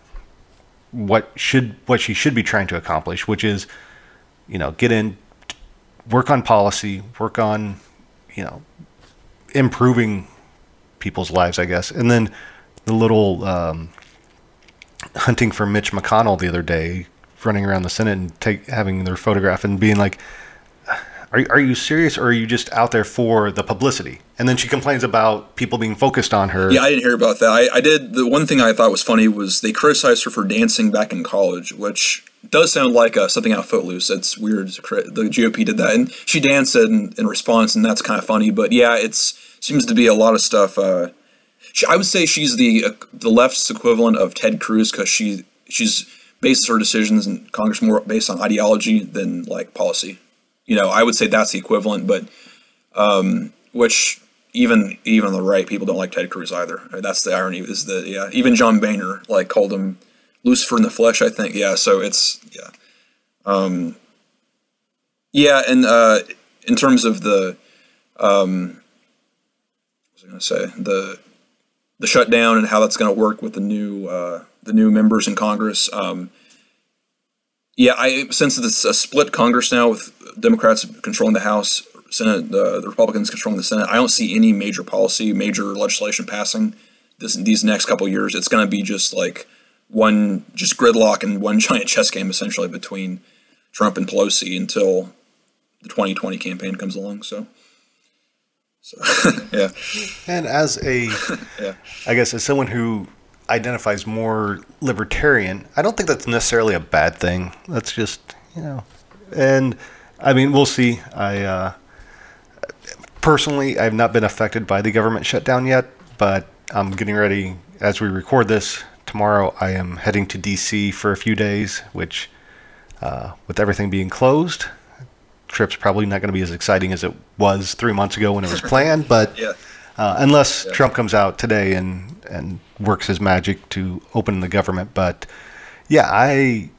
what should what she should be trying to accomplish, which is, you know, get in, work on policy, work on, you know, improving people's lives, I guess. And then the little um, hunting for Mitch McConnell the other day, running around the Senate and take having their photograph and being like, are, are you serious, or are you just out there for the publicity? And then she complains about people being focused on her. Yeah, I didn't hear about that. I, I did. The one thing I thought was funny was they criticized her for dancing back in college, which does sound like uh, something out of Footloose. That's weird. The G O P did that, and she danced in, in response, and that's kind of funny. But yeah, it seems to be a lot of stuff. Uh, she, I would say she's the uh, the left's equivalent of Ted Cruz, because she she's bases her decisions in Congress more based on ideology than like policy. You know, I would say that's the equivalent, but um, which even even on the right, people don't like Ted Cruz either. I mean, that's the irony. Is that yeah, even John Boehner like called him Lucifer in the flesh, I think. Yeah, so it's yeah, um, yeah, and uh, in terms of the, um, what was I going to say the the shutdown and how that's going to work with the new uh, the new members in Congress. Um, yeah, I since it's a split Congress now with Democrats controlling the House, Senate, uh, the Republicans controlling the Senate, I don't see any major policy, major legislation passing this these next couple of years. It's going to be just like one, just gridlock and one giant chess game essentially between Trump and Pelosi until the twenty twenty campaign comes along. So, so yeah. And as a, yeah. I guess as someone who identifies more libertarian, I don't think that's necessarily a bad thing. That's just, you know, and I mean, we'll see. I uh, personally, I've not been affected by the government shutdown yet, but I'm getting ready as we record this. Tomorrow, I am heading to D C for a few days, which, uh, with everything being closed, trip's probably not going to be as exciting as it was three months ago when it was planned. But yeah. uh, unless yeah. Trump comes out today and and works his magic to open the government, but yeah, I,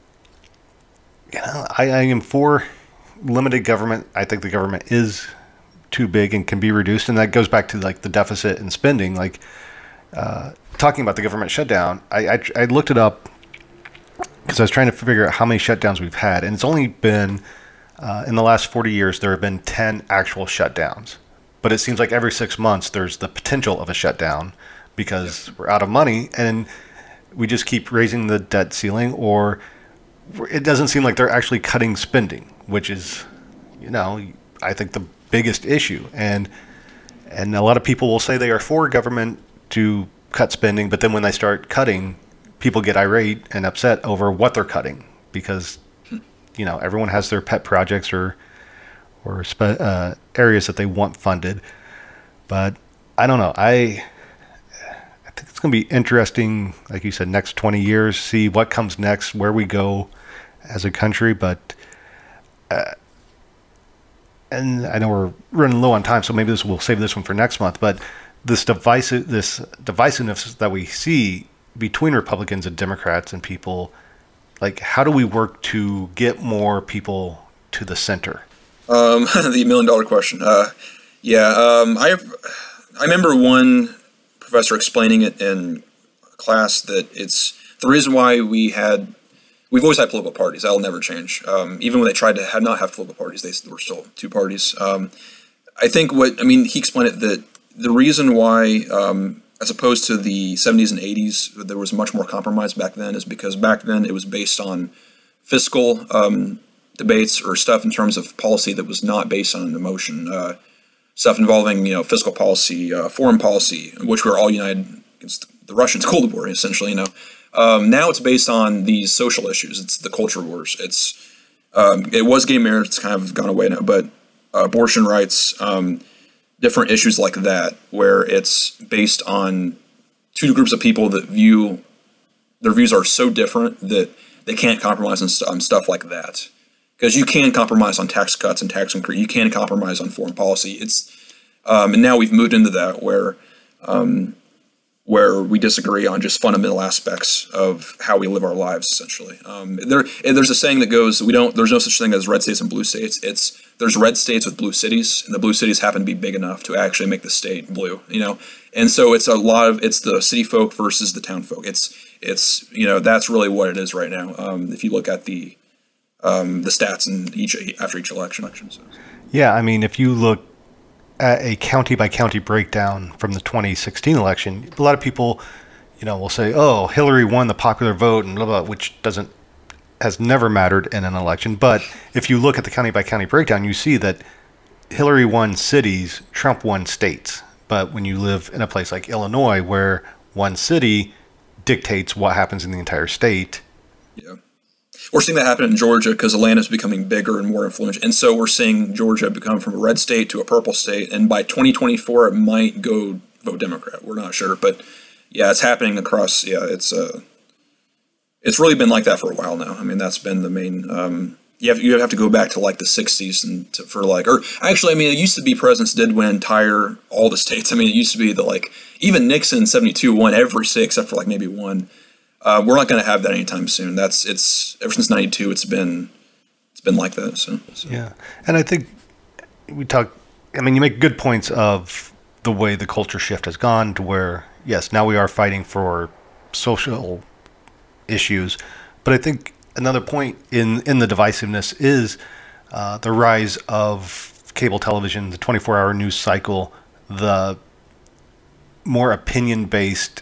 you know, I, I am for limited government. I think the government is too big and can be reduced, and that goes back to like the deficit and spending. Like uh, talking about the government shutdown, I, I, I looked it up because I was trying to figure out how many shutdowns we've had, and it's only been uh, in the last forty years there have been ten actual shutdowns. But it seems like every six months there's the potential of a shutdown because we're out of money, and we just keep raising the debt ceiling, or it doesn't seem like they're actually cutting spending, which is, you know, I think the biggest issue. And and a lot of people will say they are for government to cut spending, but then when they start cutting, people get irate and upset over what they're cutting because, you know, everyone has their pet projects or or spe- uh, areas that they want funded. But I don't know. I I think it's going to be interesting, like you said, next twenty years, see what comes next, where we go as a country. But uh, and I know we're running low on time, so maybe this we'll save this one for next month. But this divisive this divisiveness that we see between Republicans and Democrats and people, like, how do we work to get more people to the center? Um, the million dollar question. Uh, yeah, um, I have, I remember one professor explaining it in class that it's the reason why we had, we've always had political parties. That'll never change. Um, even when they tried to have not have political parties, they were still two parties. Um, I think what, I mean, he explained it that the reason why, um, as opposed to the seventies and eighties, there was much more compromise back then is because back then it was based on fiscal, um, debates or stuff in terms of policy that was not based on emotion, uh, stuff involving, you know, fiscal policy, uh, foreign policy, in which we were all united against the Russians, Cold War, essentially, you know. Um, now it's based on these social issues. It's the culture wars. It's, um, it was gay marriage. It's kind of gone away now, but uh, abortion rights, um, different issues like that, where it's based on two groups of people that view their views are so different that they can't compromise on, st- on stuff like that. Because you can compromise on tax cuts and tax increase. You can compromise on foreign policy. It's um, and now we've moved into that where um, where we disagree on just fundamental aspects of how we live our lives. Essentially, um, there there's a saying that goes, "We don't. There's no such thing as red states and blue states. It's there's red states with blue cities, and the blue cities happen to be big enough to actually make the state blue. You know, and so it's a lot of it's the city folk versus the town folk. It's it's you know that's really what it is right now. Um, if you look at the Um, the stats in each after each election. So. Yeah, I mean, if you look at a county by county breakdown from the twenty sixteen election, a lot of people, you know, will say, "Oh, Hillary won the popular vote," and blah blah, which doesn't has never mattered in an election. But if you look at the county by county breakdown, you see that Hillary won cities, Trump won states. But when you live in a place like Illinois, where one city dictates what happens in the entire state, yeah. We're seeing that happen in Georgia because Atlanta is becoming bigger and more influential. And so we're seeing Georgia become from a red state to a purple state. And by twenty twenty-four, it might go vote Democrat. We're not sure. But yeah, it's happening across. Yeah, it's uh, it's really been like that for a while now. I mean, that's been the main. Um, you, have, you have to go back to like the sixties and to, for like, or actually, I mean, it used to be presidents did win entire, all the states. I mean, it used to be the like, even Nixon in seventy-two won every state except for like maybe one. Uh, we're not going to have that anytime soon. That's it's ever since ninety-two. It's been it's been like that. So, so. Yeah, and I think we talk. I mean, you make good points of the way the culture shift has gone to where yes, now we are fighting for social issues, but I think another point in in the divisiveness is uh, the rise of cable television, the twenty-four hour news cycle, the more opinion based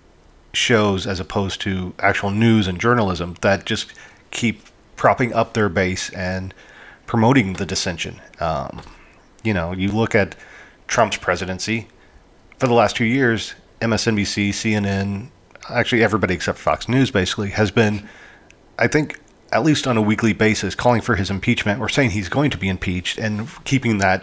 shows as opposed to actual news and journalism that just keep propping up their base and promoting the dissension. Um, you know, you look at Trump's presidency for the last two years, M S N B C, C N N, actually everybody except Fox News basically has been, I think, at least on a weekly basis, calling for his impeachment or saying he's going to be impeached and keeping that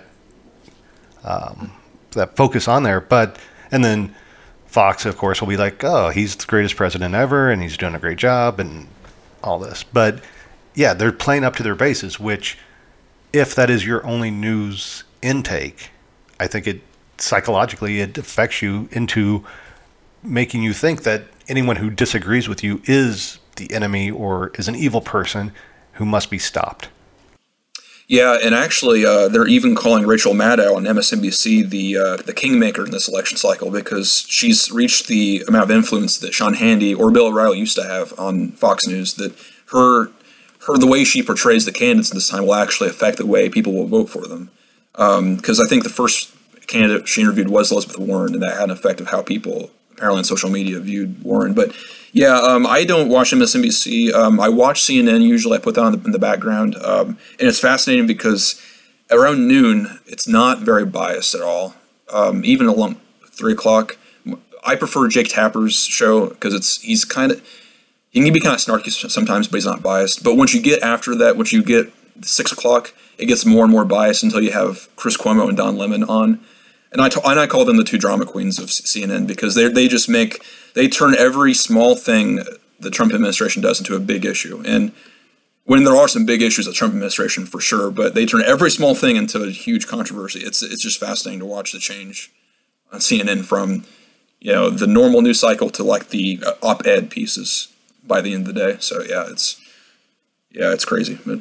um, that focus on there. But and then Fox, of course, will be like, oh, he's the greatest president ever, and he's doing a great job, and all this. But, yeah, they're playing up to their bases, which, if that is your only news intake, I think it, psychologically, it affects you into making you think that anyone who disagrees with you is the enemy or is an evil person who must be stopped. Yeah, and actually, uh, they're even calling Rachel Maddow on M S N B C the uh, the kingmaker in this election cycle because she's reached the amount of influence that Sean Hannity or Bill O'Reilly used to have on Fox News. That her her the way she portrays the candidates this time will actually affect the way people will vote for them. Because um, I think the first candidate she interviewed was Elizabeth Warren, and that had an effect of how people apparently on social media viewed Warren. But yeah, um, I don't watch M S N B C. Um, I watch C N N usually. I put that on the, in the background. Um, and it's fascinating because around noon, it's not very biased at all. Um, even along three o'clock, I prefer Jake Tapper's show because it's he's kind of, he can be kind of snarky sometimes, but he's not biased. But once you get after that, once you get six o'clock, it gets more and more biased until you have Chris Cuomo and Don Lemon on. And I, t- and I call them the two drama queens of C N N because they they just make, they turn every small thing the Trump administration does into a big issue. And when there are some big issues of the Trump administration for sure, but they turn every small thing into a huge controversy. It's it's just fascinating to watch the change on C N N from, you know, the normal news cycle to like the op-ed pieces by the end of the day. So yeah, it's, yeah, it's crazy. But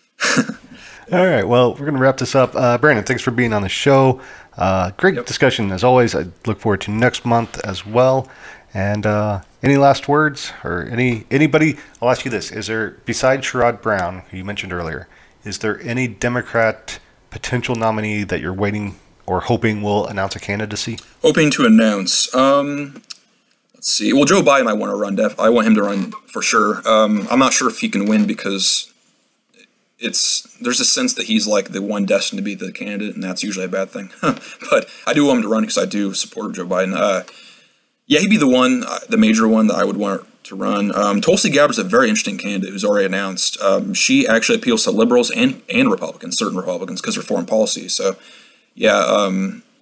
all right, well, we're going to wrap this up. Uh, Brandon, thanks for being on the show. Uh, great yep. discussion as always. I look forward to next month as well. And uh, any last words or any anybody? I'll ask you this: is there, besides Sherrod Brown, who you mentioned earlier, is there any Democrat potential nominee that you're waiting or hoping will announce a candidacy? Hoping to announce. Um, let's see. Well, Joe Biden, I want to run. Def- I want him to run for sure. Um, I'm not sure if he can win because it's there's a sense that he's like the one destined to be the candidate, and that's usually a bad thing. But I do want him to run because I do support Joe Biden. Uh, yeah, he'd be the one, uh, the major one that I would want to run. Um, Tulsi Gabbard's a very interesting candidate who's already announced. Um, she actually appeals to liberals and, and Republicans, certain Republicans, because of her foreign policy. So, yeah, um,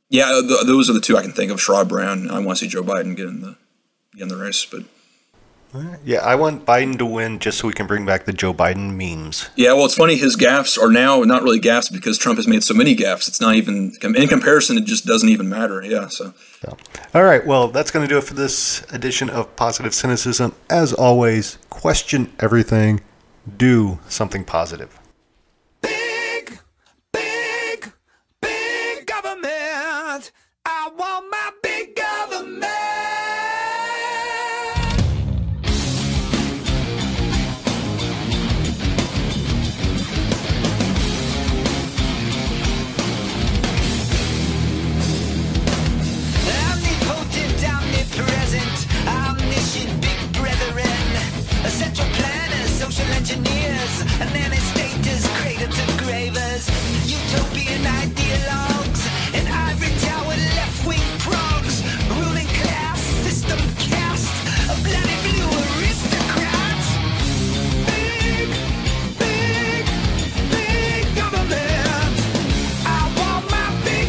Yeah, th- those are the two I can think of. Sherrod Brown. I want to see Joe Biden get in the get in the race, but yeah, I want Biden to win just so we can bring back the Joe Biden memes. Yeah, well, it's funny. His gaffes are now not really gaffes because Trump has made so many gaffes. It's not even in comparison. It just doesn't even matter. Yeah. So. Yeah. All right. Well, that's going to do it for this edition of Positive Cynicism. As always, question everything. Do something positive. Big, big, big government. I want my big government. A central planners, social engineers, and nanny-staters, cradle to gravers, utopian ideologues, and ivory tower left-wing progs, ruling class, system cast, a bloody blue aristocrats. Big, big, big government. I want my big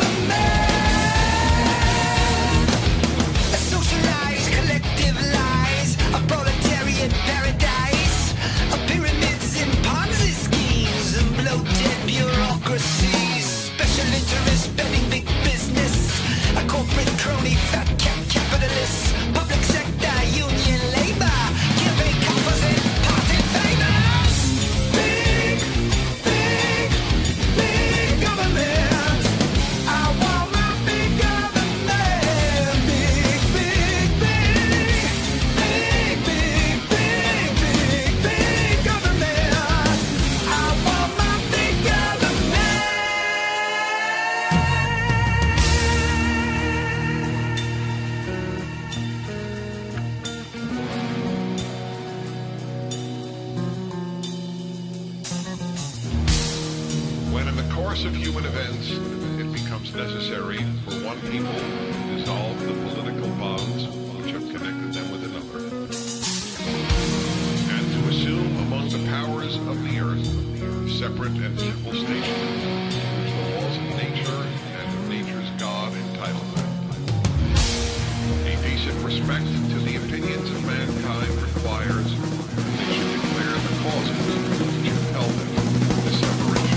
government. A socialized collective lies, a proletariat paradise, a pyramids and Ponzi schemes, and bloated bureaucracies, special interest betting big business, a corporate crony, fat cap capitalists, public sector, union labor, campaign coffers and party favors. Big, big, big government. I want my big government. Big, big, big, big, big, big, big, big government. I want my big government. When in the course of human events it becomes necessary for one people to dissolve the political bonds which have connected them with another, and to assume among the powers of the earth separate and simple stations, which the laws of nature and of nature's God entitle them. A decent respect to the opinions of mankind requires that they should declare the causes which impel them to this separation.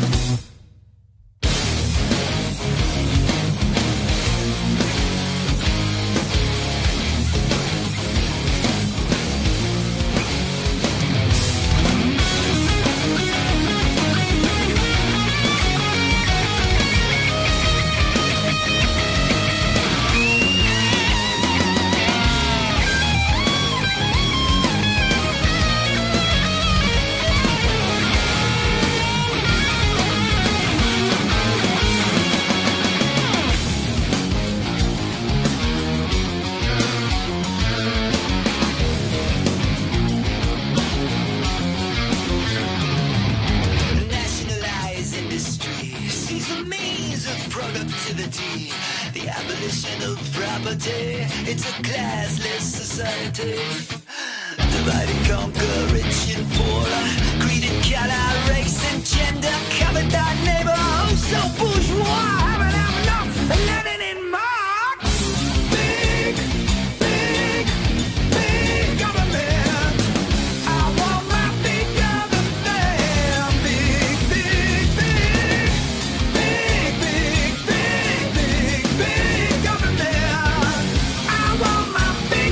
Nationalize industry, seize the means of productivity, the abolition of property. It's a classless society. Divide and conquer, rich and poor, creed and color, race and gender, covered thy neighbor. Oh, so bourgeois, haven't have enough, Lenin and Marx. Big, big, big government. I want my big government. Big, big, big, big, big, big, big, big government. I want my big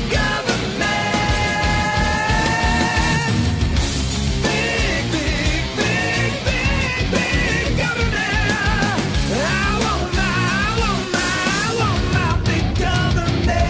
government. Big, big, big, big, big government. I want my, I want my, I want my big government.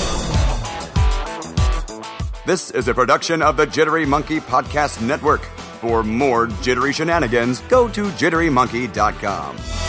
This is a production of the Jittery Monkey Podcast Network. For more jittery shenanigans, go to jittery monkey dot com.